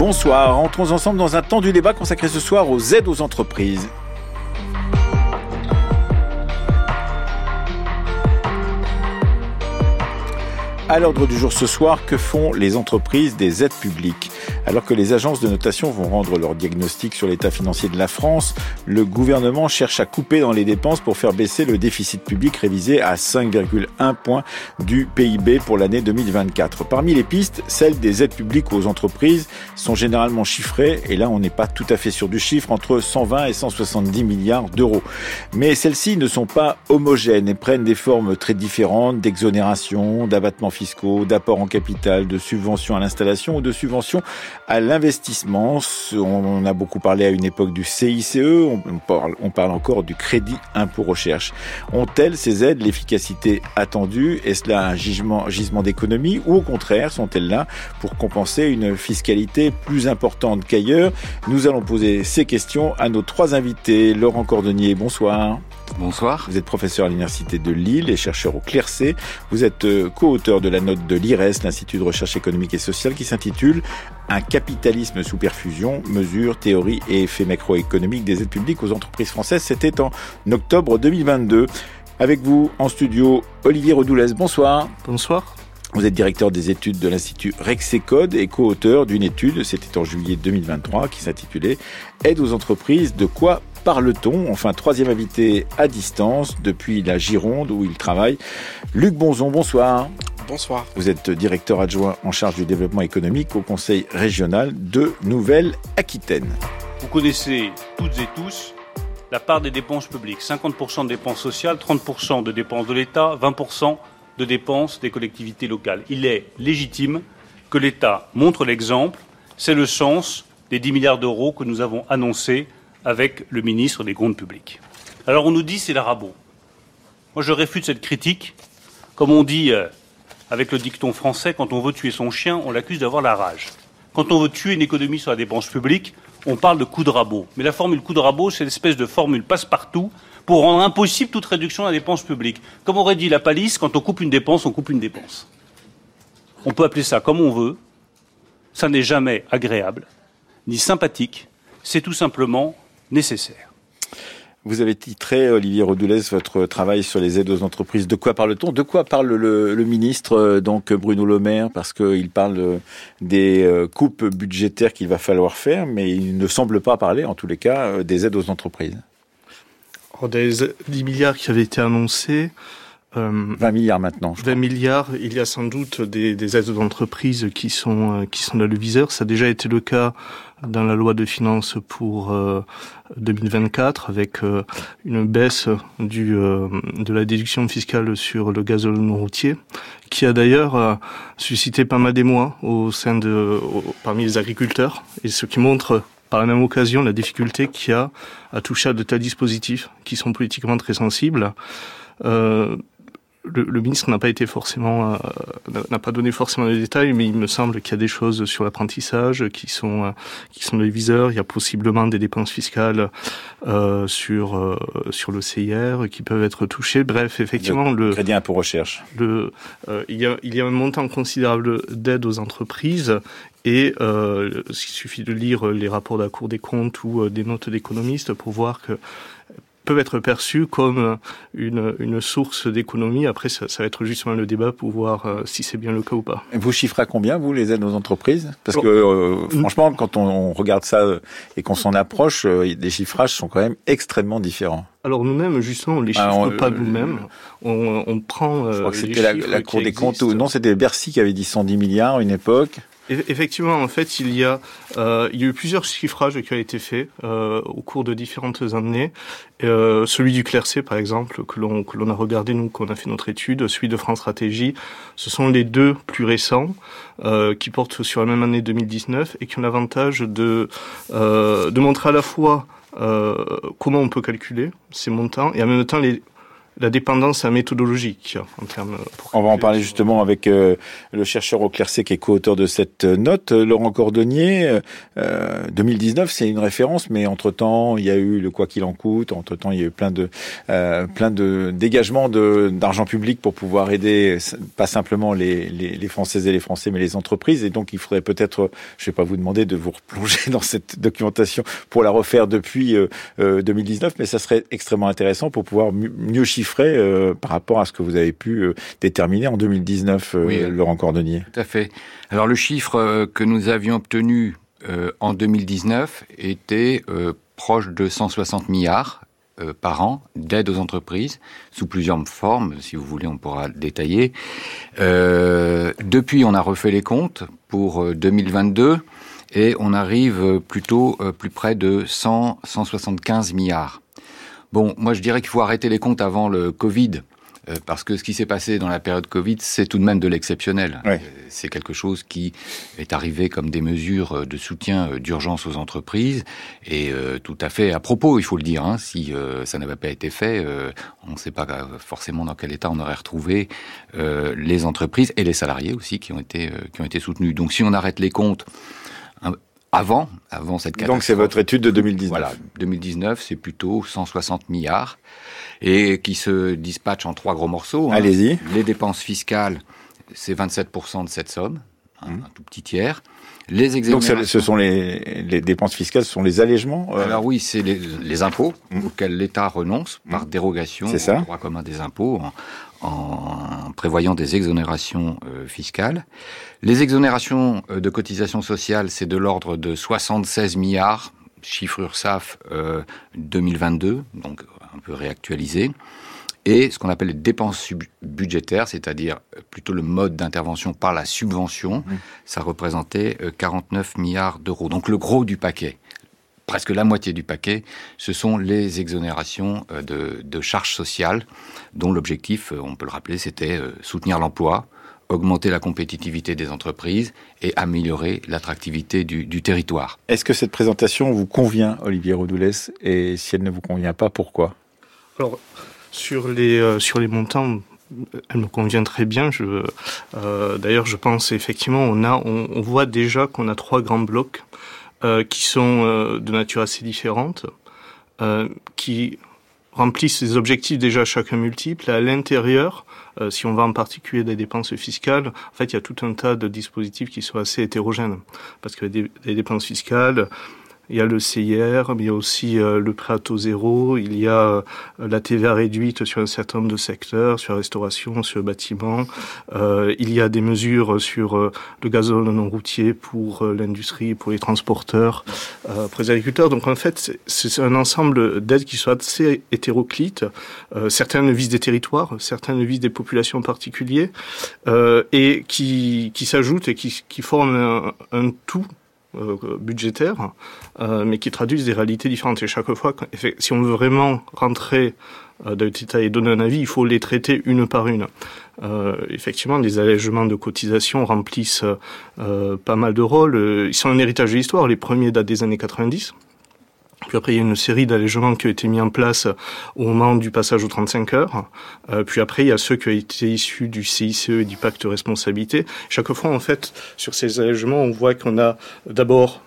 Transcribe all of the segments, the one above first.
bonsoir. Entrons ensemble dans un temps du débat consacré ce soir aux aides aux entreprises. À l'ordre du jour ce soir, que font les entreprises des aides publiques ? Alors que les agences de notation vont rendre leur diagnostic sur l'état financier de la France, le gouvernement cherche à couper dans les dépenses pour faire baisser le déficit public révisé à 5,1 points du PIB pour l'année 2024. Parmi les pistes, celles des aides publiques aux entreprises sont généralement chiffrées, et là on n'est pas tout à fait sûr du chiffre, entre 120 et 170 milliards d'euros. Mais celles-ci ne sont pas homogènes et prennent des formes très différentes d'exonération, d'abattements fiscaux, d'apports en capital, de subventions à l'installation ou de subventions à l'investissement. On a beaucoup parlé à une époque du CICE, on parle encore du crédit impôt recherche. Ont-elles ces aides l'efficacité attendue ? Est-ce là un gisement d'économie ou au contraire sont-elles là pour compenser une fiscalité plus importante qu'ailleurs ? Nous allons poser ces questions à nos trois invités. Laurent Cordonnier, bonsoir. Bonsoir. Vous êtes professeur à l'Université de Lille et chercheur au CLERC. Vous êtes co-auteur de la note de l'IRES, l'Institut de recherche économique et sociale, qui s'intitule « Un capitalisme sous perfusion, mesures, théories et effets macroéconomiques des aides publiques aux entreprises françaises ». C'était en octobre 2022. Avec vous en studio, Olivier Redoulez, bonsoir. Bonsoir. Vous êtes directeur des études de l'Institut Rexecode et co-auteur d'une étude, c'était en juillet 2023, qui s'intitulait « Aide aux entreprises, de quoi parle-t-on ?» Enfin, troisième invité à distance, depuis la Gironde où il travaille, Luc Bonzon, bonsoir. Bonsoir. Vous êtes directeur adjoint en charge du développement économique au Conseil régional de Nouvelle-Aquitaine. Vous connaissez toutes et tous la part des dépenses publiques. 50% de dépenses sociales, 30% de dépenses de l'État, 20% de dépenses des collectivités locales. Il est légitime que l'État montre l'exemple. C'est le sens des 10 milliards d'euros que nous avons annoncés avec le ministre des Comptes publics. Alors on nous dit c'est la rabot. Moi je réfute cette critique. Comme on dit avec le dicton français, quand on veut tuer son chien, on l'accuse d'avoir la rage. Quand on veut tuer une économie sur la dépense publique, on parle de coup de rabot. Mais la formule coup de rabot, c'est l'espèce de formule passe-partout pour rendre impossible toute réduction de la dépense publique. Comme aurait dit la palisse, quand on coupe une dépense, on coupe une dépense. On peut appeler ça comme on veut. Ça n'est jamais agréable, ni sympathique. C'est tout simplement nécessaire. Vous avez titré, Olivier Redoulez, votre travail sur les aides aux entreprises. De quoi parle-t-on ? De quoi parle le ministre, donc Bruno Le Maire ? Parce qu'il parle des coupes budgétaires qu'il va falloir faire, mais il ne semble pas parler, en tous les cas, des aides aux entreprises. Des 10 milliards qui avaient été annoncés. 20 milliards maintenant. 20 milliards, il y a sans doute des aides aux entreprises qui sont dans le viseur. Ça a déjà été le cas dans la loi de finances pour 2024 avec une baisse de la déduction fiscale sur le gazole non routier, qui a d'ailleurs suscité pas mal d'émoi parmi les agriculteurs, et ce qui montre par la même occasion la difficulté qu'il y a à toucher à de tels dispositifs qui sont politiquement très sensibles. Le ministre n'a pas donné forcément les détails, mais il me semble qu'il y a des choses sur l'apprentissage qui sont dans les viseurs. Il y a possiblement des dépenses fiscales sur le CIR qui peuvent être touchées. Bref, effectivement, le crédit impôt recherche. Il y a un montant considérable d'aide aux entreprises. Et il suffit de lire les rapports de la Cour des comptes ou des notes d'économistes pour voir que peuvent être perçus comme une source d'économie. Après, ça va être justement le débat pour voir si c'est bien le cas ou pas. Vous chiffrez à combien, vous, les aides aux entreprises ? Parce que, franchement, quand on regarde ça et qu'on s'en approche, les chiffrages sont quand même extrêmement différents. Alors nous-mêmes, justement, on les chiffre pas nous-mêmes. On prend. Je crois que c'était la Cour des comptes. Non, c'était Bercy qui avait dit 110 milliards à une époque. Effectivement, en fait, il y a eu plusieurs chiffrages qui ont été faits au cours de différentes années. Celui du CLERC, par exemple, que l'on a regardé, nous, qu'on a fait notre étude, celui de France Stratégie, ce sont les deux plus récents qui portent sur la même année 2019 et qui ont l'avantage de montrer à la fois comment on peut calculer ces montants et en même temps la dépendance méthodologique en termes. On va en parler justement avec le chercheur au CLERC qui est co-auteur de cette note, Laurent Cordonnier. 2019, c'est une référence, mais entre-temps, il y a eu le quoi qu'il en coûte. Entre-temps, il y a eu plein de dégagements d'argent public pour pouvoir aider pas simplement les Françaises et les Français, mais les entreprises. Et donc, il faudrait peut-être, je vais pas vous demander de vous replonger dans cette documentation pour la refaire depuis 2019, mais ça serait extrêmement intéressant pour pouvoir mieux chiffrer par rapport à ce que vous avez pu déterminer en 2019, Laurent Cordonnier. Tout à fait. Alors le chiffre que nous avions obtenu en 2019 était proche de 160 milliards par an d'aide aux entreprises, sous plusieurs formes, si vous voulez on pourra détailler. Depuis on a refait les comptes pour 2022 et on arrive plutôt plus près de 175 milliards. Bon, moi je dirais qu'il faut arrêter les comptes avant le Covid, parce que ce qui s'est passé dans la période Covid, c'est tout de même de l'exceptionnel. Ouais. C'est quelque chose qui est arrivé comme des mesures de soutien d'urgence aux entreprises, et tout à fait à propos, il faut le dire. Hein, si ça n'avait pas été fait, on ne sait pas forcément dans quel état on aurait retrouvé les entreprises et les salariés aussi qui ont été soutenus. Donc si on arrête les comptes avant cette catastrophe. Donc c'est votre étude de 2019. Voilà, 2019, c'est plutôt 160 milliards et qui se dispatchent en 3 gros morceaux. Allez-y. Les dépenses fiscales, c'est 27% de cette somme, un tout petit tiers. Les exonérations. Donc ce sont les dépenses fiscales, ce sont les allègements. Alors oui, c'est les impôts auxquels l'État renonce par dérogation au droit commun des impôts en prévoyant des exonérations fiscales. Les exonérations de cotisations sociales, c'est de l'ordre de 76 milliards, chiffre URSSAF 2022, donc un peu réactualisé. Et ce qu'on appelle les dépenses budgétaires, c'est-à-dire plutôt le mode d'intervention par la subvention, ça représentait 49 milliards d'euros. Donc le gros du paquet, presque la moitié du paquet, ce sont les exonérations de charges sociales, dont l'objectif, on peut le rappeler, c'était soutenir l'emploi, augmenter la compétitivité des entreprises et améliorer l'attractivité du territoire. Est-ce que cette présentation vous convient, Olivier Rodoulès ? Et si elle ne vous convient pas, pourquoi ? Alors, sur les montants, elle me convient très bien. D'ailleurs, je pense effectivement, on voit déjà qu'on a 3 grands blocs qui sont de nature assez différente, qui remplissent les objectifs déjà chacun multiples. À l'intérieur, si on va en particulier des dépenses fiscales, en fait, il y a tout un tas de dispositifs qui sont assez hétérogènes. Parce que les dépenses fiscales, il y a le CIR, mais il y a aussi le prêt à taux zéro, il y a la TVA réduite sur un certain nombre de secteurs, sur la restauration, sur le bâtiment, il y a des mesures sur le gazole non routier pour l'industrie, pour les transporteurs, pour les agriculteurs. Donc en fait, c'est un ensemble d'aides qui sont assez hétéroclites. Certaines visent des territoires, certaines visent des populations particulières, et qui s'ajoutent et qui forment un tout budgétaires, mais qui traduisent des réalités différentes. Et chaque fois, si on veut vraiment rentrer dans le détail et donner un avis, il faut les traiter une par une. Effectivement, les allègements de cotisations remplissent pas mal de rôles. Ils sont un héritage de l'histoire. Les premiers datent des années 90. Puis après, il y a une série d'allègements qui ont été mis en place au moment du passage aux 35 heures. Puis après, il y a ceux qui ont été issus du CICE et du pacte de responsabilité. Chaque fois, en fait, sur ces allègements, on voit qu'on a d'abord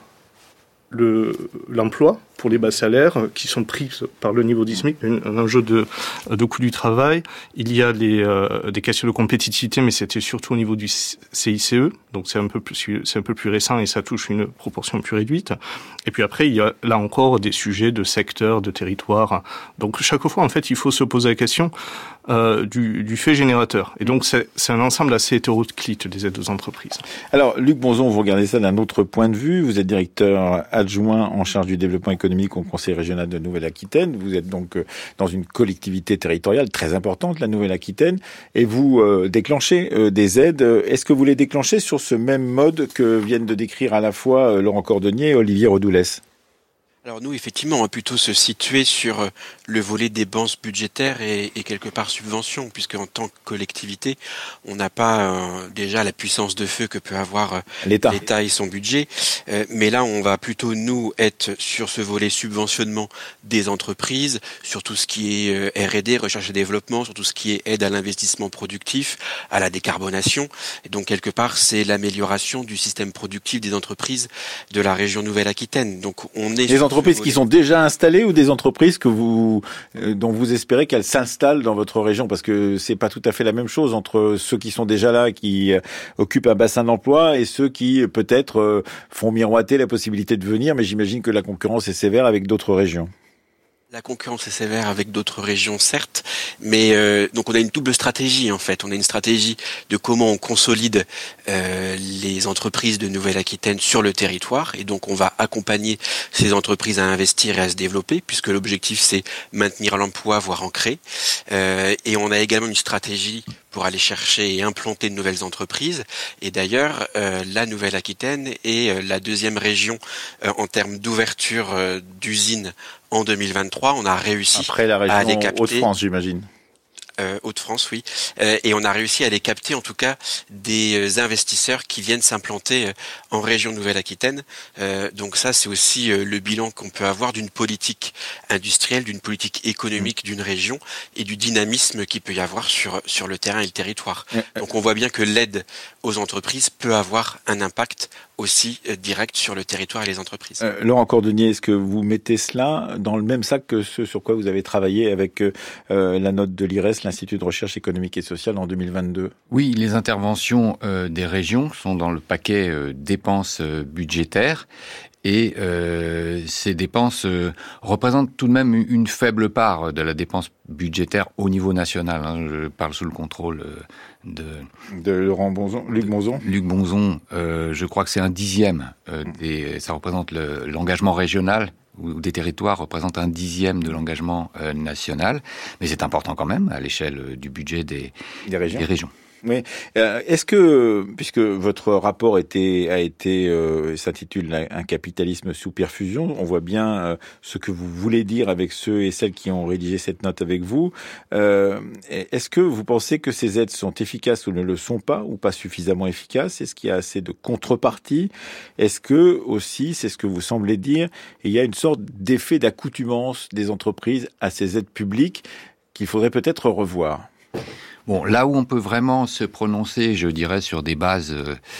l'emploi pour les bas salaires qui sont pris par le niveau du SMIC, un enjeu de coût du travail. Il y a des questions de compétitivité, mais c'était surtout au niveau du CICE, donc c'est un peu plus récent et ça touche une proportion plus réduite. Et puis après, il y a là encore des sujets de secteur, de territoire. Donc chaque fois, en fait, il faut se poser la question du fait générateur. Et donc c'est un ensemble assez hétéroclite des aides aux entreprises. Alors Luc Bonzon, vous regardez ça d'un autre point de vue. Vous êtes directeur adjoint en charge du développement économique au Conseil régional de Nouvelle-Aquitaine. Vous êtes donc dans une collectivité territoriale très importante, la Nouvelle-Aquitaine, et vous déclenchez des aides. Est-ce que vous les déclenchez sur ce même mode que viennent de décrire à la fois Laurent Cordonnier et Olivier Rodoulès ? Alors nous, effectivement, on va plutôt se situer sur le volet dépenses budgétaires et quelque part subventions, puisque en tant que collectivité, on n'a pas déjà la puissance de feu que peut avoir l'État et son budget. Mais là, on va plutôt, nous, être sur ce volet subventionnement des entreprises, sur tout ce qui est R&D, recherche et développement, sur tout ce qui est aide à l'investissement productif, à la décarbonation. Et donc, quelque part, c'est l'amélioration du système productif des entreprises de la région Nouvelle-Aquitaine. Donc, on est des entreprises qui sont déjà installées ou des entreprises que dont vous espérez qu'elles s'installent dans votre région, parce que c'est pas tout à fait la même chose entre ceux qui sont déjà là, qui occupent un bassin d'emploi, et ceux qui peut-être font miroiter la possibilité de venir, mais j'imagine que la concurrence est sévère avec d'autres régions. La concurrence est sévère avec d'autres régions, certes, mais donc on a une double stratégie en fait. On a une stratégie de comment on consolide les entreprises de Nouvelle-Aquitaine sur le territoire, et donc on va accompagner ces entreprises à investir et à se développer, puisque l'objectif c'est maintenir l'emploi, voire en créer. Et on a également une stratégie pour aller chercher et implanter de nouvelles entreprises. Et d'ailleurs, la Nouvelle-Aquitaine est la deuxième région en termes d'ouverture d'usines en 2023. On a réussi après la région à les capter. Hauts-de-France, j'imagine. Hauts-de-France, oui. Et on a réussi à les capter, en tout cas, des investisseurs qui viennent s'implanter en région Nouvelle-Aquitaine. Donc ça, c'est aussi le bilan qu'on peut avoir d'une politique industrielle, d'une politique économique d'une région et du dynamisme qu'il peut y avoir sur le terrain et le territoire. Donc on voit bien que l'aide aux entreprises peut avoir un impact aussi direct sur le territoire et les entreprises. Laurent Cordonnier, est-ce que vous mettez cela dans le même sac que ce sur quoi vous avez travaillé avec la note de l'IRES, l'Institut de recherche économique et sociale, en 2022 ? Oui, les interventions des régions sont dans le paquet dépenses budgétaires. Et ces dépenses représentent tout de même une faible part de la dépense budgétaire au niveau national. Je parle sous le contrôle de Laurent Bonzon, Luc Bonzon. Luc Bonzon, je crois que c'est 1/10 ça représente l'engagement régional, ou des territoires représente 1/10 de l'engagement national. Mais c'est important quand même à l'échelle du budget des régions. Oui. Est-ce que, puisque votre rapport s'intitule Un capitalisme sous perfusion, on voit bien ce que vous voulez dire avec ceux et celles qui ont rédigé cette note avec vous. Est-ce que vous pensez que ces aides sont efficaces ou ne le sont pas, ou pas suffisamment efficaces ? Est-ce qu'il y a assez de contreparties ? Est-ce que aussi, c'est ce que vous semblez dire, il y a une sorte d'effet d'accoutumance des entreprises à ces aides publiques qu'il faudrait peut-être revoir ? Bon, là où on peut vraiment se prononcer, je dirais, sur des bases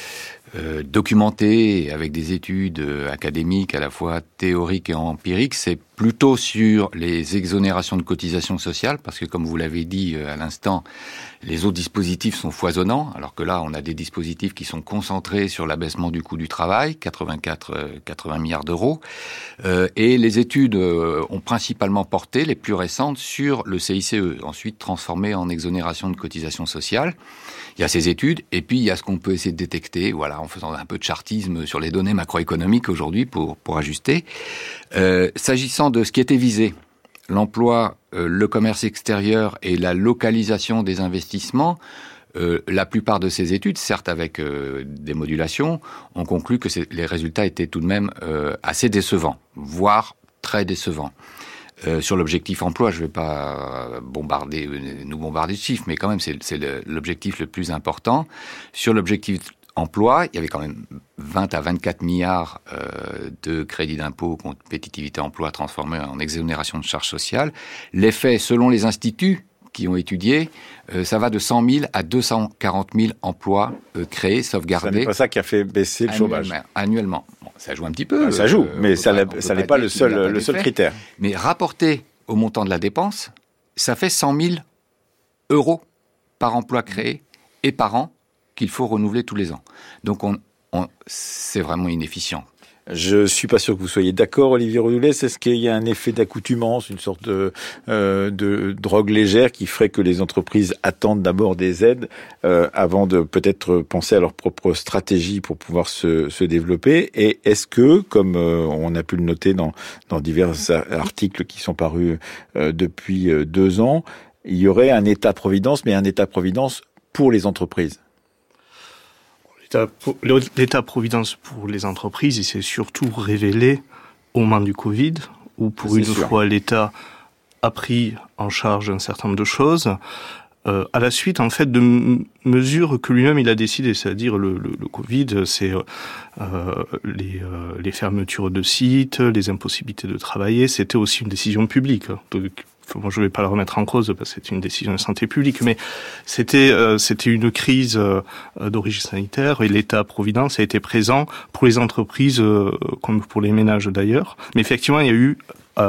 documentées, avec des études académiques à la fois théoriques et empiriques, c'est plutôt sur les exonérations de cotisations sociales, parce que comme vous l'avez dit à l'instant, les autres dispositifs sont foisonnants, alors que là, on a des dispositifs qui sont concentrés sur l'abaissement du coût du travail, 80 milliards d'euros, et les études ont principalement porté, les plus récentes, sur le CICE, ensuite transformé en exonération de cotisations sociales. Il y a ces études, et puis il y a ce qu'on peut essayer de détecter, voilà, en faisant un peu de chartisme sur les données macroéconomiques aujourd'hui pour ajuster. S'agissant de ce qui était visé, l'emploi, le commerce extérieur et la localisation des investissements, la plupart de ces études, certes avec des modulations, ont conclu que les résultats étaient tout de même assez décevants, voire très décevants. Sur l'objectif emploi, je ne vais pas nous bombarder de chiffres, mais quand même, c'est l'objectif le plus important. Sur l'objectif emploi, il y avait quand même 20 à 24 milliards de crédits d'impôt compétitivité emploi transformés en exonération de charges sociales. L'effet, selon les instituts qui ont étudié, ça va de 100 000 à 240 000 emplois créés, sauvegardés. Ce n'est pas ça qui a fait baisser le chômage. Annuellement. Bon, ça joue un petit peu. Ça joue, mais ça n'est pas le seul critère. Mais rapporté au montant de la dépense, ça fait 100 000 euros par emploi créé et par an qu'il faut renouveler tous les ans. Donc c'est vraiment inefficient. Je suis pas sûr que vous soyez d'accord, Olivier Redoulet. Est-ce qu'il y a un effet d'accoutumance, une sorte de drogue légère qui ferait que les entreprises attendent d'abord des aides avant de peut-être penser à leur propre stratégie pour pouvoir se développer ? Et est-ce que, comme on a pu le noter dans divers articles qui sont parus depuis 2 ans, il y aurait un État-providence, mais un État-providence pour les entreprises ? L'État-providence pour les entreprises, il s'est surtout révélé au moment du Covid, où pour une fois l'État a pris en charge un certain nombre de choses, à la suite, en fait, de mesures que lui-même il a décidées, c'est-à-dire le Covid, c'est les fermetures de sites, les impossibilités de travailler, c'était aussi une décision publique. Donc, moi, je ne vais pas la remettre en cause parce que c'est une décision de santé publique, mais c'était une crise d'origine sanitaire et l'État-providence a été présent pour les entreprises comme pour les ménages d'ailleurs. Mais effectivement, il y a eu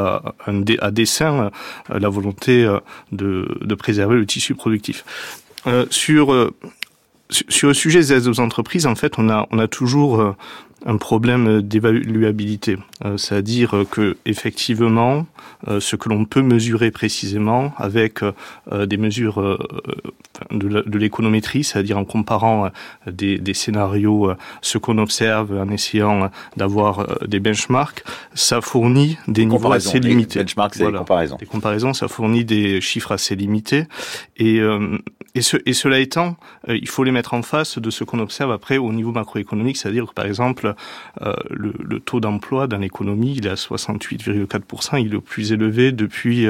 à dessein la volonté de préserver le tissu productif. Sur le sujet des aides aux entreprises, en fait, on a toujours un problème d'évaluabilité, c'est-à-dire que effectivement, ce que l'on peut mesurer précisément avec des mesures de l'économétrie, c'est-à-dire en comparant des scénarios, ce qu'on observe, en essayant d'avoir des benchmarks, ça fournit des niveaux assez limités. Les benchmarks, c'est les comparaisons. Les comparaisons, ça fournit des chiffres assez limités, et cela étant, il faut les mettre en face de ce qu'on observe après au niveau macroéconomique, c'est-à-dire que par exemple, le taux d'emploi dans l'économie, il est à 68,4%, il est le plus élevé depuis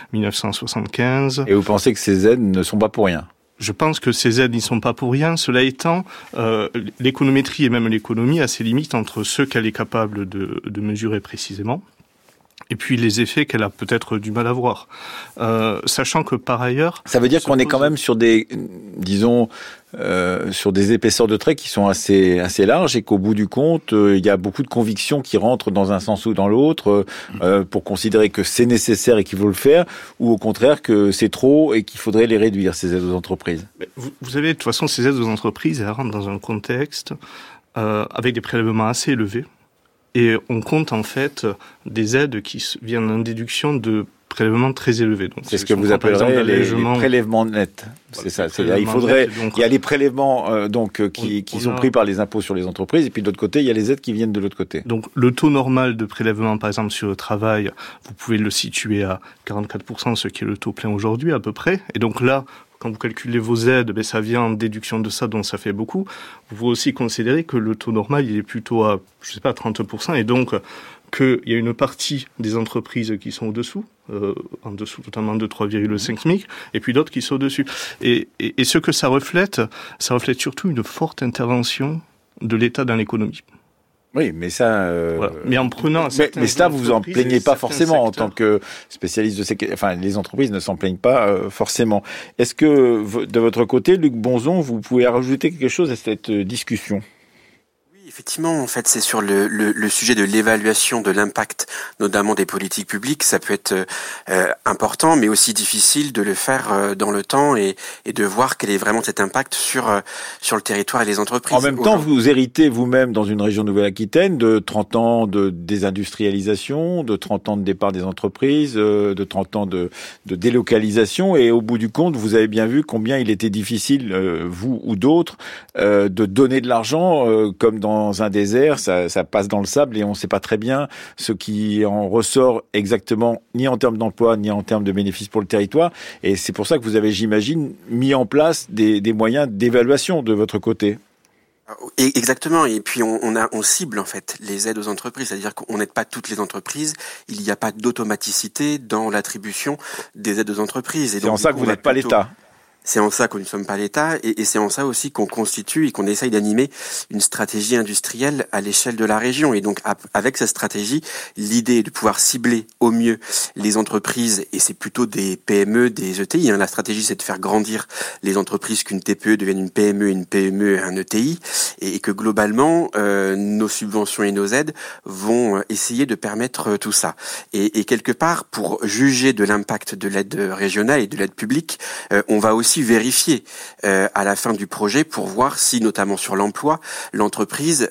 1975. Et vous pensez que ces aides ne sont pas pour rien ? Je pense que ces aides n'y sont pas pour rien. Cela étant, l'économétrie et même l'économie a ses limites entre ce qu'elle est capable de mesurer précisément et puis les effets qu'elle a peut-être du mal à voir. Sachant que par ailleurs... Ça veut dire qu'on est quand même sur des, disons, sur des épaisseurs de traits qui sont assez larges et qu'au bout du compte, il y a beaucoup de convictions qui rentrent dans un sens ou dans l'autre pour considérer que c'est nécessaire et qu'il faut le faire, ou au contraire que c'est trop et qu'il faudrait les réduire, ces aides aux entreprises. Vous savez, de toute façon, ces aides aux entreprises, elles rentrent dans un contexte avec des prélèvements assez élevés. Et on compte en fait des aides qui viennent en déduction de prélèvements très élevés. Donc, c'est ce que vous appellerez les prélèvements nets. C'est ça. C'est-à-dire, il y a les prélèvements qui sont pris par les impôts sur les entreprises, et puis de l'autre côté, il y a les aides qui viennent de l'autre côté. Donc le taux normal de prélèvement, par exemple sur le travail, vous pouvez le situer à 44%, ce qui est le taux plein aujourd'hui à peu près. Et donc là, quand vous calculez vos aides, ça vient en déduction de ça, donc ça fait beaucoup. Vous pouvez aussi considérer que le taux normal, il est plutôt à, 30%, et donc qu'il y a une partie des entreprises qui sont au-dessous, en dessous totalement de 3,5 SMIC, et puis d'autres qui sont au-dessus. Et ce que ça reflète surtout une forte intervention de l'État dans l'économie. Oui, mais ça... Voilà. Mais en prenant... Mais ça, vous en plaignez pas forcément en tant que spécialiste de sécurité. Enfin, les entreprises ne s'en plaignent pas forcément. Est-ce que, de votre côté, Luc Bonzon, vous pouvez rajouter quelque chose à cette discussion ? Effectivement, en fait, c'est sur le sujet de l'évaluation de l'impact, notamment des politiques publiques. Ça peut être important, mais aussi difficile de le faire dans le temps et de voir quel est vraiment cet impact sur le territoire et les entreprises. En même temps, vous héritez vous-même dans une région Nouvelle-Aquitaine de 30 ans de désindustrialisation, de 30 ans de départ des entreprises, de 30 ans de délocalisation, et au bout du compte, vous avez bien vu combien il était difficile, vous ou d'autres, de donner de l'argent comme dans un désert, ça passe dans le sable et on ne sait pas très bien ce qui en ressort exactement, ni en termes d'emploi, ni en termes de bénéfices pour le territoire. Et c'est pour ça que vous avez, j'imagine, mis en place des moyens d'évaluation de votre côté. Exactement, et puis on cible en fait les aides aux entreprises, c'est-à-dire qu'on n'aide pas toutes les entreprises, il n'y a pas d'automaticité dans l'attribution des aides aux entreprises. Et c'est en ça que vous n'êtes pas l'État. C'est en ça que nous ne sommes pas l'État, et c'est en ça aussi qu'on constitue et qu'on essaye d'animer une stratégie industrielle à l'échelle de la région. Et donc, avec cette stratégie, l'idée est de pouvoir cibler au mieux les entreprises, et c'est plutôt des PME, des ETI. La stratégie, c'est de faire grandir les entreprises, qu'une TPE devienne une PME un ETI, et que globalement, nos subventions et nos aides vont essayer de permettre tout ça. Et quelque part, pour juger de l'impact de l'aide régionale et de l'aide publique, on va aussi vérifier à la fin du projet pour voir si, notamment sur l'emploi, l'entreprise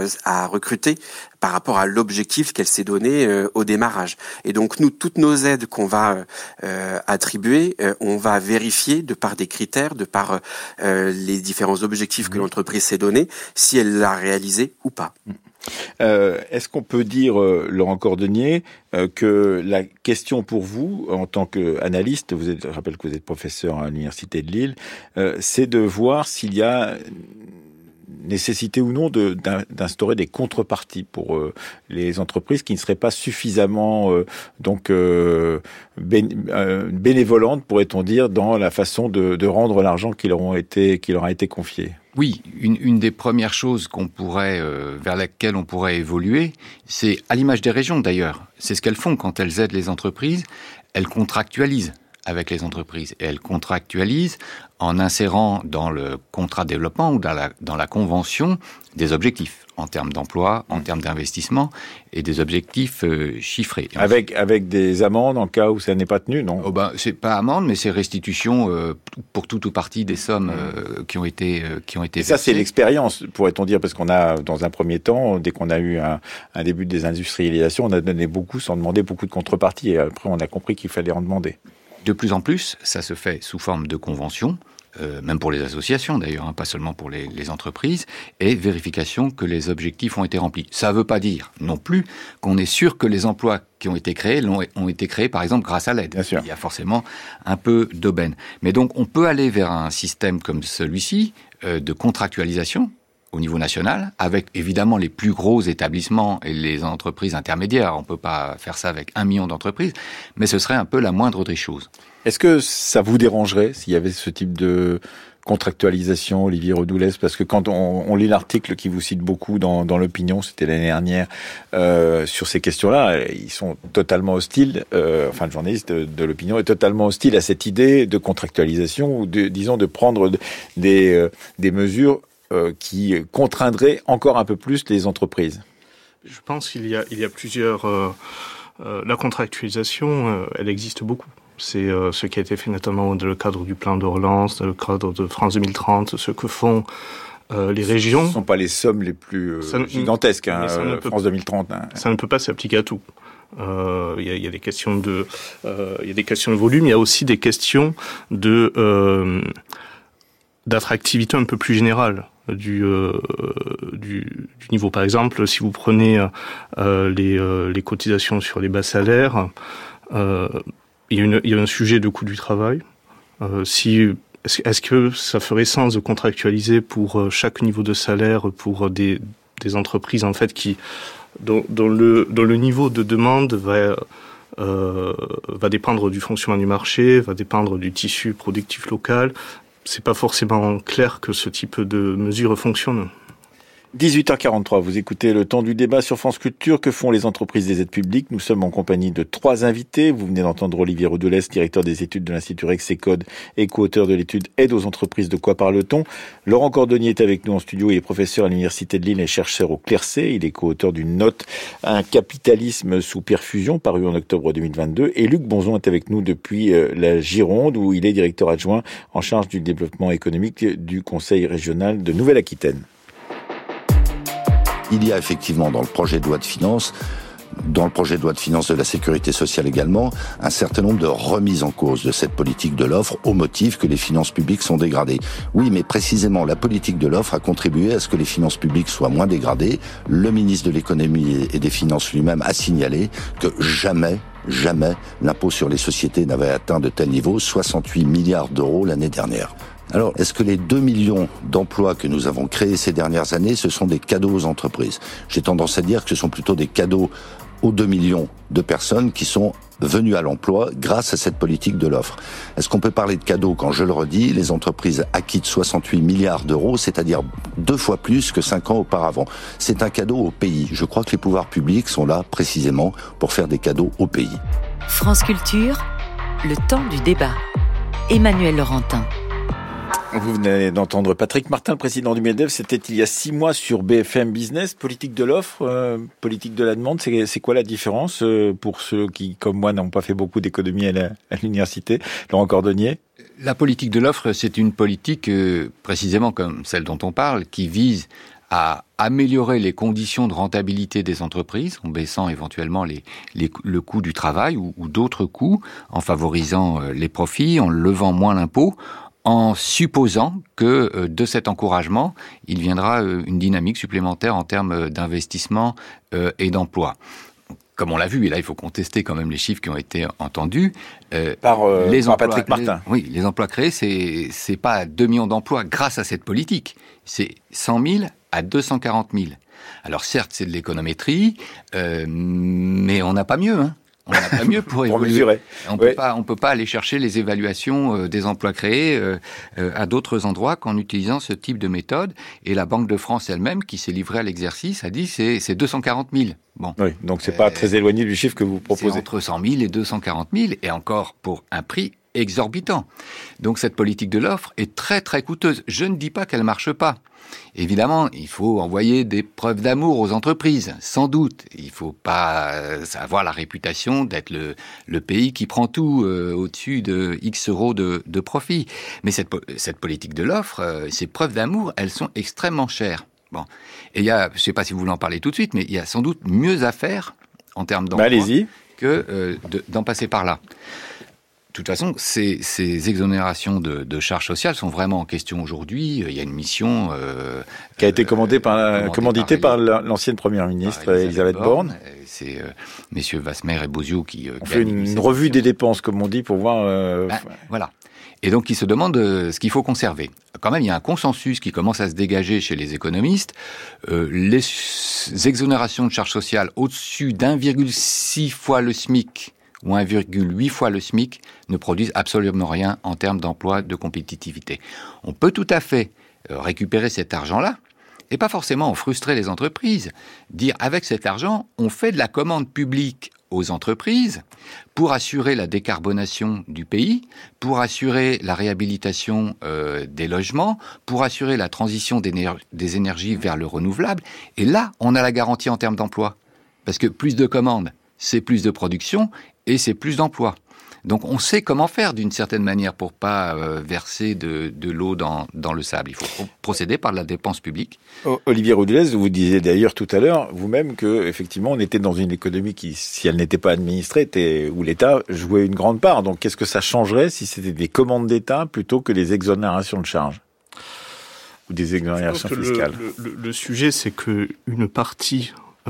a recruté par rapport à l'objectif qu'elle s'est donné au démarrage. Et donc nous, toutes nos aides qu'on va attribuer, on va vérifier de par des critères, de par les différents objectifs que l'entreprise s'est donné, si elle l'a réalisé ou pas. Est-ce qu'on peut dire, Laurent Cordonnier, que la question pour vous, en tant qu'analyste, je rappelle que vous êtes professeur à l'Université de Lille, c'est de voir s'il y a nécessité ou non d'instaurer des contreparties pour les entreprises qui ne seraient pas suffisamment bénévolentes, pourrait-on dire, dans la façon de rendre l'argent qui leur a été confié. Oui, une des premières choses vers laquelle on pourrait évoluer, c'est à l'image des régions d'ailleurs. C'est ce qu'elles font quand elles aident les entreprises. Elles contractualisent avec les entreprises. Et elles contractualisent en insérant dans le contrat de développement ou dans la convention des objectifs en termes d'emploi, en termes d'investissement et des objectifs chiffrés. Avec des amendes en cas où ça n'est pas tenu, non ? C'est pas amende, mais c'est restitution pour tout ou partie des sommes qui ont été versées. Ça, c'est l'expérience, pourrait-on dire, parce qu'on a, dans un premier temps, dès qu'on a eu un début de désindustrialisation, on a donné beaucoup sans demander beaucoup de contreparties. Et après, on a compris qu'il fallait en demander. De plus en plus, ça se fait sous forme de convention, même pour les associations d'ailleurs, pas seulement pour les entreprises, et vérification que les objectifs ont été remplis. Ça ne veut pas dire non plus qu'on est sûr que les emplois qui ont été créés ont été créés par exemple grâce à l'aide. Bien sûr. Il y a forcément un peu d'aubaine. Mais donc on peut aller vers un système comme celui-ci de contractualisation au niveau national, avec évidemment les plus gros établissements et les entreprises intermédiaires. On ne peut pas faire ça avec 1 million d'entreprises, mais ce serait un peu la moindre des choses. Est-ce que ça vous dérangerait s'il y avait ce type de contractualisation, Olivier Redoulès ? Parce que quand on lit l'article qui vous cite beaucoup dans l'opinion, c'était l'année dernière, sur ces questions-là, ils sont totalement hostiles, le journaliste de l'opinion est totalement hostile à cette idée de contractualisation ou de prendre des mesures qui contraindrait encore un peu plus les entreprises. Je pense qu'il y a plusieurs... la contractualisation, elle existe beaucoup. C'est ce qui a été fait notamment dans le cadre du plan de relance, dans le cadre de France 2030, ce que font les régions. Ce ne sont pas les sommes les plus gigantesques, France 2030. Ça ne peut pas s'appliquer à tout. Il y a des questions de volume, il y a aussi des questions d'attractivité un peu plus générale du niveau. Par exemple, si vous prenez les cotisations sur les bas salaires, il y a un sujet de coût du travail. Est-ce que ça ferait sens de contractualiser pour chaque niveau de salaire pour des entreprises en fait dont le niveau de demande va dépendre du fonctionnement du marché, va dépendre du tissu productif local. C'est pas forcément clair que ce type de mesure fonctionne. 18h43, vous écoutez le temps du débat sur France Culture. Que font les entreprises des aides publiques ? Nous sommes en compagnie de 3 invités. Vous venez d'entendre Olivier Redoulès, directeur des études de l'Institut Rexecode et co-auteur de l'étude Aide aux entreprises, de quoi parle-t-on ? Laurent Cordonnier est avec nous en studio. Il est professeur à l'Université de Lille et chercheur au CLERC. Il est co-auteur d'une note Un capitalisme sous perfusion, parue en octobre 2022. Et Luc Bonzon est avec nous depuis la Gironde, où il est directeur adjoint en charge du développement économique du Conseil régional de Nouvelle-Aquitaine. Il y a effectivement dans le projet de loi de finances, de la sécurité sociale également, un certain nombre de remises en cause de cette politique de l'offre au motif que les finances publiques sont dégradées. Oui, mais précisément, la politique de l'offre a contribué à ce que les finances publiques soient moins dégradées. Le ministre de l'économie et des finances lui-même a signalé que jamais l'impôt sur les sociétés n'avait atteint de tel niveau, 68 milliards d'euros l'année dernière. Alors, est-ce que les 2 millions d'emplois que nous avons créés ces dernières années, ce sont des cadeaux aux entreprises ? J'ai tendance à dire que ce sont plutôt des cadeaux aux 2 millions de personnes qui sont venues à l'emploi grâce à cette politique de l'offre. Est-ce qu'on peut parler de cadeaux quand, je le redis, les entreprises acquittent 68 milliards d'euros, c'est-à-dire 2 fois plus que 5 ans auparavant ? C'est un cadeau au pays. Je crois que les pouvoirs publics sont là précisément pour faire des cadeaux au pays. France Culture, le temps du débat. Emmanuel Laurentin. Vous venez d'entendre Patrick Martin, le président du MEDEF. C'était il y a 6 mois sur BFM Business. Politique de l'offre, politique de la demande, c'est quoi la différence pour ceux qui, comme moi, n'ont pas fait beaucoup d'économie à l'université ? Laurent Cordonnier ? La politique de l'offre, c'est une politique, précisément comme celle dont on parle, qui vise à améliorer les conditions de rentabilité des entreprises en baissant éventuellement le coût du travail ou d'autres coûts, en favorisant les profits, en levant moins l'impôt, en supposant que de cet encouragement, il viendra une dynamique supplémentaire en termes d'investissement et d'emploi. comme on l'a vu, et là il faut contester quand même les chiffres qui ont été entendus, par Patrick Martin. Les emplois créés, c'est pas 2 millions d'emplois grâce à cette politique, c'est 100 000 à 240 000. Alors certes, c'est de l'économétrie, mais on n'a pas mieux, hein. On n'a pas mieux pour mesurer. On peut pas aller chercher les évaluations des emplois créés à d'autres endroits qu'en utilisant ce type de méthode. Et la Banque de France elle-même, qui s'est livrée à l'exercice, a dit c'est 240 000. Bon. Oui, donc c'est pas très éloigné du chiffre que vous proposez. C'est entre 100 000 et 240 000, et encore pour un prix exorbitant. Donc cette politique de l'offre est très très coûteuse. Je ne dis pas qu'elle marche pas. Évidemment, il faut envoyer des preuves d'amour aux entreprises, sans doute. Il faut pas avoir la réputation d'être le pays qui prend tout au-dessus de X euros de profit. Mais cette politique de l'offre, ces preuves d'amour, elles sont extrêmement chères. Bon. Et il y a, je ne sais pas si vous voulez en parler tout de suite, mais il y a sans doute mieux à faire en termes d'emploi que d'en passer par là. De toute façon, ces exonérations de charges sociales sont vraiment en question aujourd'hui. Il y a une mission qui a été commanditée par l'ancienne première ministre Elisabeth Borne. C'est messieurs Wasmer et Bozio qui on fait une revue des dépenses, comme on dit, pour voir. Voilà. Et donc, ils se demandent ce qu'il faut conserver. Quand même, il y a un consensus qui commence à se dégager chez les économistes. Les exonérations de charges sociales au-dessus d'1,6 fois le SMIC ou 1,8 fois le SMIC ne produisent absolument rien en termes d'emploi, de compétitivité. On peut tout à fait récupérer cet argent-là, et pas forcément en frustrer les entreprises. Dire, avec cet argent, on fait de la commande publique aux entreprises pour assurer la décarbonation du pays, pour assurer la réhabilitation des logements, pour assurer la transition des énergies vers le renouvelable. Et là, on a la garantie en termes d'emploi. Parce que plus de commandes, c'est plus de production et c'est plus d'emplois. Donc on sait comment faire d'une certaine manière pour pas verser de l'eau dans le sable. Il faut procéder par la dépense publique. Olivier Roudulez, vous disiez d'ailleurs tout à l'heure vous-même que effectivement on était dans une économie qui, si elle n'était pas administrée, où l'État jouait une grande part. Donc qu'est-ce que ça changerait si c'était des commandes d'État plutôt que des exonérations de charges ou des exonérations fiscales? Le sujet, c'est que une partie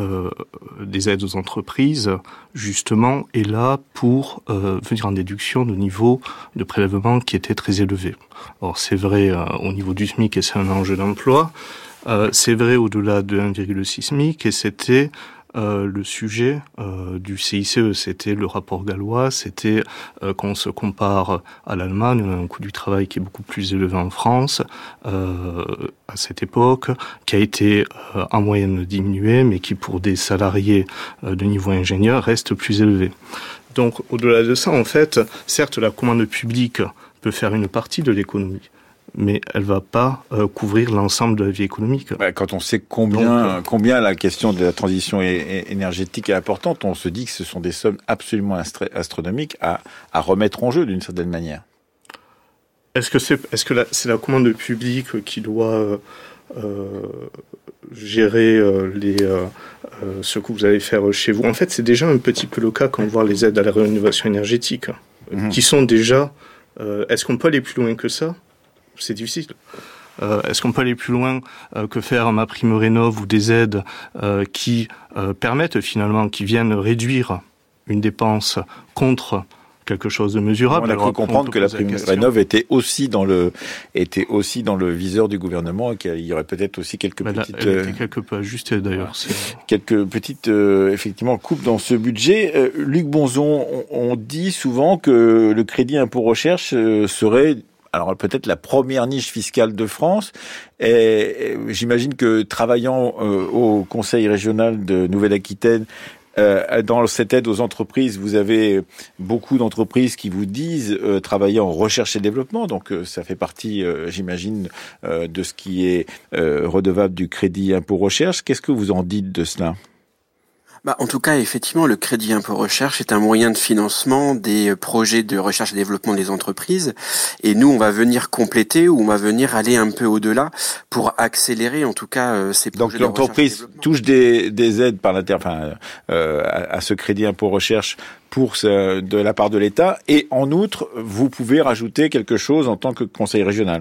des aides aux entreprises, justement, est là pour venir en déduction de niveau de prélèvement qui était très élevé. Or, c'est vrai au niveau du SMIC et c'est un enjeu d'emploi. C'est vrai au-delà de 1,6 SMIC et c'était le sujet du CICE, c'était le rapport gallois, c'était quand on se compare à l'Allemagne, on a un coût du travail qui est beaucoup plus élevé en France à cette époque, qui a été en moyenne diminué, mais qui pour des salariés de niveau ingénieur reste plus élevé. Donc au-delà de ça, en fait, certes la commande publique peut faire une partie de l'économie, mais elle va pas couvrir l'ensemble de la vie économique. Quand on sait combien la question de la transition énergétique est importante, on se dit que ce sont des sommes absolument astronomiques à remettre en jeu d'une certaine manière. Est-ce que c'est la commande publique qui doit gérer ce que vous allez faire chez vous? En fait, c'est déjà un petit peu le cas quand on voit les aides à la rénovation énergétique, qui sont déjà... est-ce qu'on peut aller plus loin que ça? C'est difficile. Est-ce qu'on peut aller plus loin que faire ma prime rénov ou des aides qui permettent finalement, qui viennent réduire une dépense contre quelque chose de mesurable? On a cru comprendre que la prime rénov était aussi dans le viseur du gouvernement et qu'il y aurait peut-être aussi quelques petites... Elle était quelque peu ajustée d'ailleurs. Quelques petites effectivement coupes dans ce budget. Luc Bonzon, on dit souvent que le crédit impôt recherche serait... Alors peut-être la première niche fiscale de France. Et j'imagine que travaillant au Conseil régional de Nouvelle-Aquitaine, dans cette aide aux entreprises, vous avez beaucoup d'entreprises qui vous disent travailler en recherche et développement. Donc ça fait partie, j'imagine, de ce qui est redevable du crédit impôt recherche. Qu'est-ce que vous en dites de cela ? En tout cas, effectivement, le crédit impôt recherche est un moyen de financement des projets de recherche et développement des entreprises. Et nous, on va venir compléter ou on va venir aller un peu au-delà pour accélérer, en tout cas, ces projets. Donc, l'entreprise touche des aides par à ce crédit impôt recherche de la part de l'État. Et en outre, vous pouvez rajouter quelque chose en tant que conseil régional.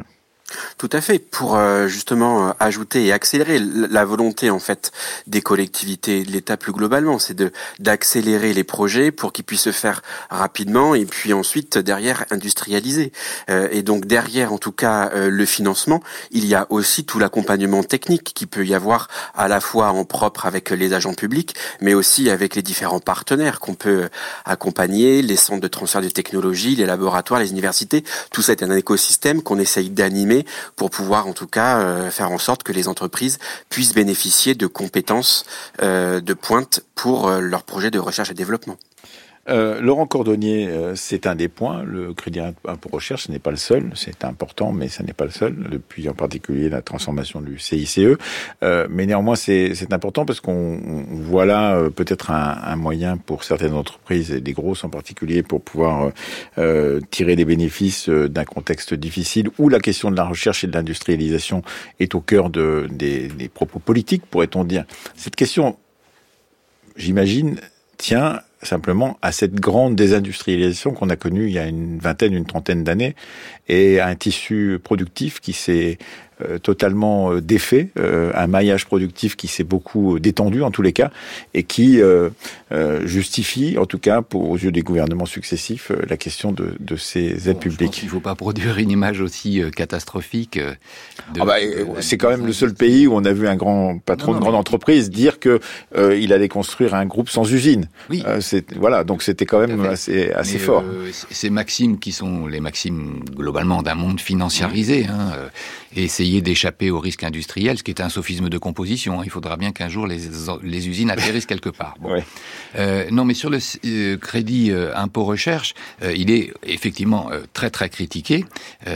Tout à fait, pour justement ajouter et accélérer la volonté en fait des collectivités et de l'État plus globalement, c'est d'accélérer les projets pour qu'ils puissent se faire rapidement et puis ensuite derrière industrialiser. Et donc derrière en tout cas le financement, il y a aussi tout l'accompagnement technique qui peut y avoir à la fois en propre avec les agents publics, mais aussi avec les différents partenaires qu'on peut accompagner, les centres de transfert de technologie, les laboratoires, les universités. Tout ça est un écosystème qu'on essaye d'animer pour pouvoir en tout cas faire en sorte que les entreprises puissent bénéficier de compétences de pointe pour leurs projets de recherche et développement. Laurent Cordonnier, c'est un des points. Le crédit impôt recherche, ce n'est pas le seul. C'est important, mais ce n'est pas le seul. Depuis en particulier la transformation du CICE. Mais néanmoins, c'est important parce qu'on voit là peut-être un moyen pour certaines entreprises, et des grosses en particulier, pour pouvoir tirer des bénéfices d'un contexte difficile où la question de la recherche et de l'industrialisation est au cœur des propos politiques, pourrait-on dire. Cette question, j'imagine, tient simplement à cette grande désindustrialisation qu'on a connue il y a une trentaine d'années et à un tissu productif qui s'est totalement défait, un maillage productif qui s'est beaucoup détendu en tous les cas et qui justifie, en tout cas aux yeux des gouvernements successifs, la question de ces aides publiques. Je pense qu'il ne faut pas produire une image aussi catastrophique. C'est quand même le seul pays où on a vu un grand patron de grande entreprise dire que il allait construire un groupe sans usine. Oui. Donc c'était quand même assez fort. Ces maximes qui sont les maximes globalement d'un monde financiarisé, essayer d'échapper au risque industriel, ce qui est un sophisme de composition. Il faudra bien qu'un jour les usines atterrissent quelque part. Bon. Ouais. Non, mais sur le crédit impôt recherche, il est effectivement très très critiqué.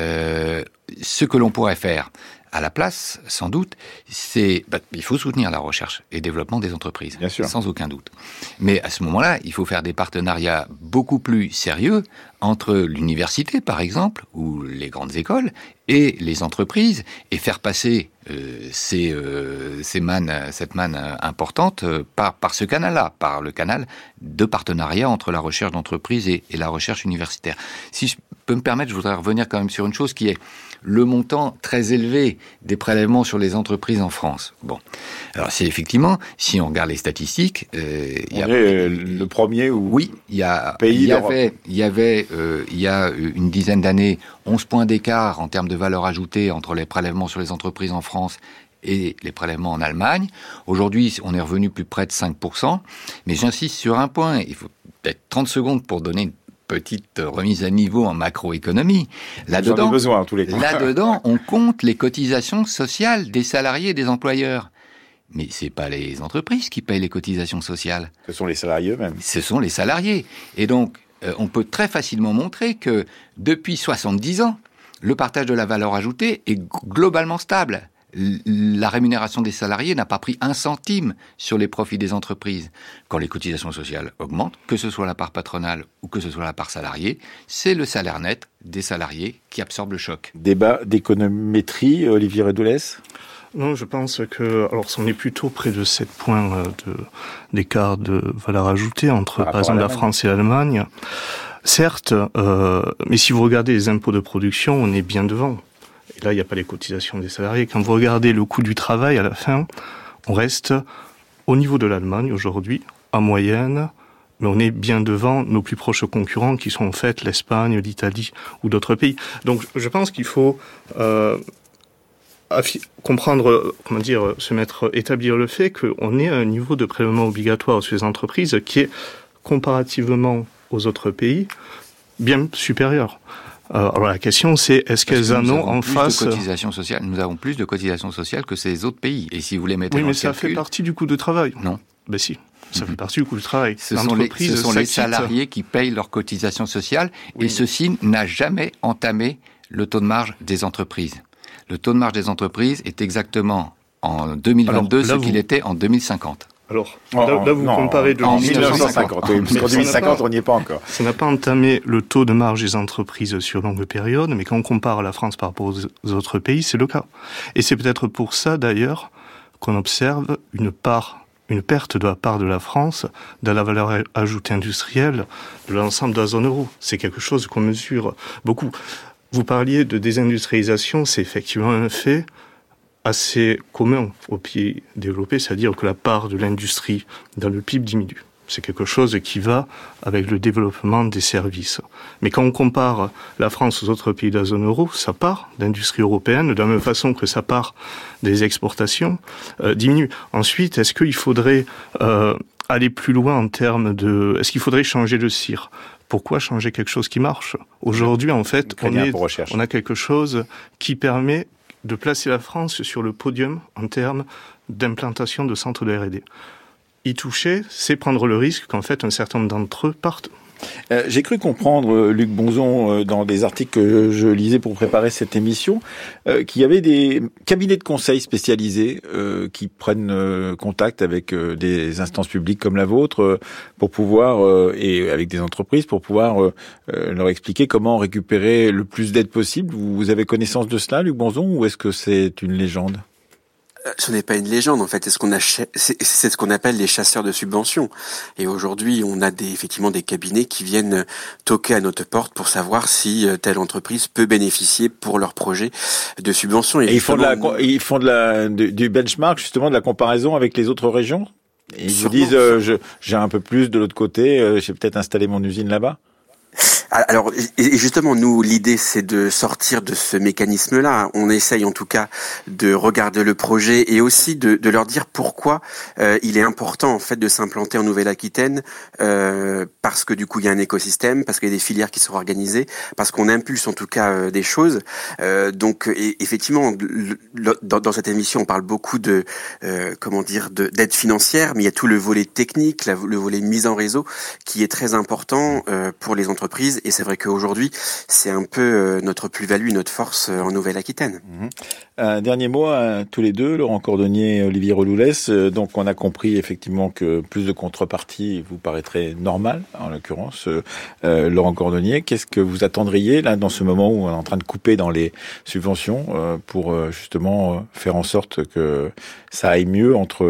Ce que l'on pourrait faire à la place, sans doute, il faut soutenir la recherche et développement des entreprises, bien sûr, sans aucun doute. Mais à ce moment-là, il faut faire des partenariats beaucoup plus sérieux entre l'université, par exemple, ou les grandes écoles, et les entreprises, et faire passer cette manne importante par ce canal-là, par le canal de partenariat entre la recherche d'entreprise et la recherche universitaire. Si je peux me permettre, je voudrais revenir quand même sur une chose qui est le montant très élevé des prélèvements sur les entreprises en France. Bon, alors c'est effectivement, si on regarde les statistiques, il y a le premier ou oui, il y avait une dizaine d'années 11 points d'écart en termes de valeur ajoutée entre les prélèvements sur les entreprises en France et les prélèvements en Allemagne. Aujourd'hui, on est revenu plus près de 5%. Mais j'insiste sur un point, il faut peut-être 30 secondes pour donner une petite remise à niveau en macroéconomie. J'en ai besoin, en tous les cas. Là-dedans, on compte les cotisations sociales des salariés et des employeurs. Mais c'est pas les entreprises qui payent les cotisations sociales. Ce sont les salariés eux-mêmes. Ce sont les salariés. Et donc, on peut très facilement montrer que depuis 70 ans, le partage de la valeur ajoutée est globalement stable. La rémunération des salariés n'a pas pris un centime sur les profits des entreprises. Quand les cotisations sociales augmentent, que ce soit la part patronale ou que ce soit la part salariée, c'est le salaire net des salariés qui absorbe le choc. Débat d'économétrie, Olivier Redoulès ? Non, je pense que, alors, on est plutôt près de 7 points d'écart de valeur ajoutée entre, par exemple, la France et l'Allemagne. Certes, mais si vous regardez les impôts de production, on est bien devant. Et là, il n'y a pas les cotisations des salariés. Quand vous regardez le coût du travail, à la fin, on reste au niveau de l'Allemagne aujourd'hui, en moyenne, mais on est bien devant nos plus proches concurrents qui sont en fait l'Espagne, l'Italie ou d'autres pays. Donc, je pense qu'il faut comprendre, établir le fait qu'on est à un niveau de prélèvement obligatoire sur les entreprises qui est, comparativement aux autres pays, bien supérieur. Alors la question c'est, est-ce qu'elles en ont en face... Nous avons plus de cotisations sociales que ces autres pays. Et si vous les mettez dans le calcul... ça fait partie du coût de travail. Non. Ben si, ça fait partie du coût du travail. Ce sont les salariés qui payent leurs cotisations sociales, et ceci n'a jamais entamé le taux de marge des entreprises. Le taux de marge des entreprises est exactement en 2022 qu'il était en 2050. Alors, là vous comparez de en 1950, oui, parce qu'en 2050, on n'y est pas encore. Ça n'a pas entamé le taux de marge des entreprises sur longue période, mais quand on compare la France par rapport aux autres pays, c'est le cas. Et c'est peut-être pour ça, d'ailleurs, qu'on observe une perte de la part de la France dans la valeur ajoutée industrielle de l'ensemble de la zone euro. C'est quelque chose qu'on mesure beaucoup. Vous parliez de désindustrialisation, c'est effectivement un fait assez commun aux pays développés, c'est-à-dire que la part de l'industrie dans le PIB diminue. C'est quelque chose qui va avec le développement des services. Mais quand on compare la France aux autres pays de la zone euro, sa part d'industrie européenne, de la même façon que sa part des exportations, diminue. Ensuite, est-ce qu'il faudrait aller plus loin en termes de... Est-ce qu'il faudrait changer de cire ? Pourquoi changer quelque chose qui marche ? Aujourd'hui, en fait, on a quelque chose qui permet de placer la France sur le podium en termes d'implantation de centres de R&D. Y toucher, c'est prendre le risque qu'en fait un certain nombre d'entre eux partent. J'ai cru comprendre, Luc Bonzon, dans des articles que je lisais pour préparer cette émission, qu'il y avait des cabinets de conseil spécialisés qui prennent contact avec des instances publiques comme la vôtre pour pouvoir, et avec des entreprises, pour pouvoir leur expliquer comment récupérer le plus d'aides possible. Vous avez connaissance de cela, Luc Bonzon, ou est-ce que c'est une légende ? Ce n'est pas une légende, en fait. C'est ce qu'on appelle les chasseurs de subventions. Et aujourd'hui, on a effectivement des cabinets qui viennent toquer à notre porte pour savoir si telle entreprise peut bénéficier pour leur projet de subventions. Et ils font du benchmark, justement, de la comparaison avec les autres régions. Et ils vous disent, j'ai un peu plus de l'autre côté, j'ai peut-être installé mon usine là-bas. Alors, et justement, nous, l'idée, c'est de sortir de ce mécanisme-là. On essaye, en tout cas, de regarder le projet et aussi de leur dire pourquoi il est important, en fait, de s'implanter en Nouvelle-Aquitaine, parce que, du coup, il y a un écosystème, parce qu'il y a des filières qui sont organisées, parce qu'on impulse, en tout cas, des choses. Donc, effectivement, dans cette émission, on parle beaucoup d'aide financière, mais il y a tout le volet technique, le volet mise en réseau, qui est très important pour les entreprises. Et c'est vrai qu'aujourd'hui, c'est un peu notre plus-value, notre force en Nouvelle-Aquitaine. Un dernier mot à tous les deux, Laurent Cordonnier et Olivier Reloulès. Donc on a compris effectivement que plus de contrepartie vous paraîtrait normal, en l'occurrence. Laurent Cordonnier, qu'est-ce que vous attendriez là dans ce moment où on est en train de couper dans les subventions pour justement faire en sorte que ça aille mieux entre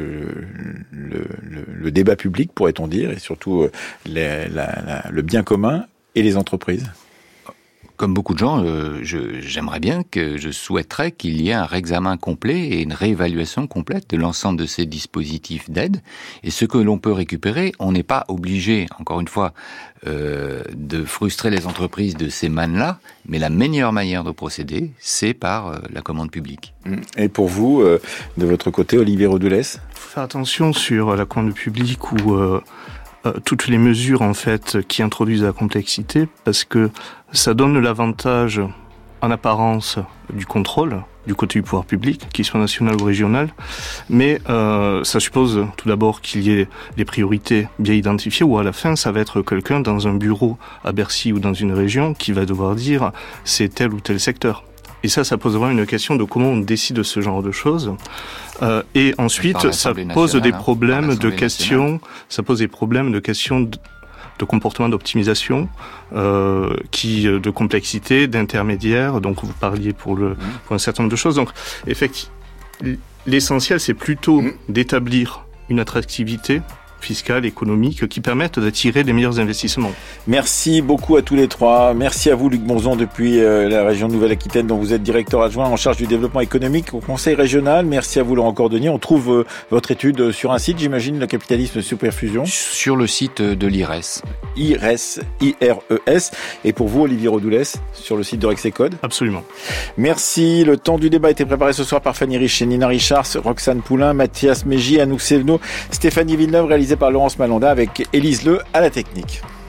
le débat public, pourrait-on dire, et surtout le bien commun et les entreprises? Comme beaucoup de gens, je souhaiterais qu'il y ait un réexamen complet et une réévaluation complète de l'ensemble de ces dispositifs d'aide. Et ce que l'on peut récupérer, on n'est pas obligé, encore une fois, de frustrer les entreprises de ces mannes-là, mais la meilleure manière de procéder, c'est par la commande publique. Et pour vous, de votre côté, Olivier Reloulès ? Il faut faire attention sur la commande publique où... toutes les mesures en fait qui introduisent la complexité, parce que ça donne l'avantage en apparence du contrôle du côté du pouvoir public, qu'il soit national ou régional, mais ça suppose tout d'abord qu'il y ait des priorités bien identifiées, ou à la fin ça va être quelqu'un dans un bureau à Bercy ou dans une région qui va devoir dire c'est tel ou tel secteur. Et ça pose vraiment une question de comment on décide ce genre de choses. Et ensuite, ça pose des problèmes de questions. Ça pose des problèmes de questions de comportement d'optimisation, de complexité, d'intermédiaire. Donc, vous parliez pour un certain nombre de choses. Donc, effectivement, l'essentiel, c'est plutôt d'établir une attractivité fiscales, économiques, qui permettent d'attirer les meilleurs investissements. Merci beaucoup à tous les trois. Merci à vous, Luc Bonzon, depuis la région de Nouvelle-Aquitaine, dont vous êtes directeur adjoint en charge du développement économique au Conseil régional. Merci à vous, Laurent Cordonnier. On trouve votre étude sur un site, j'imagine, le capitalisme sous perfusion. Sur le site de l'IRES. IRES. Et pour vous, Olivier Reloulès, sur le site de Rexecode. Absolument. Merci. Le temps du débat a été préparé ce soir par Fanny Richer, Nina Richards, Roxane Poulain, Mathias Mégy, Anouk Sévenot, Stéphanie Villeneuve, réalisé par Laurence Malonda avec Élise Le à la technique.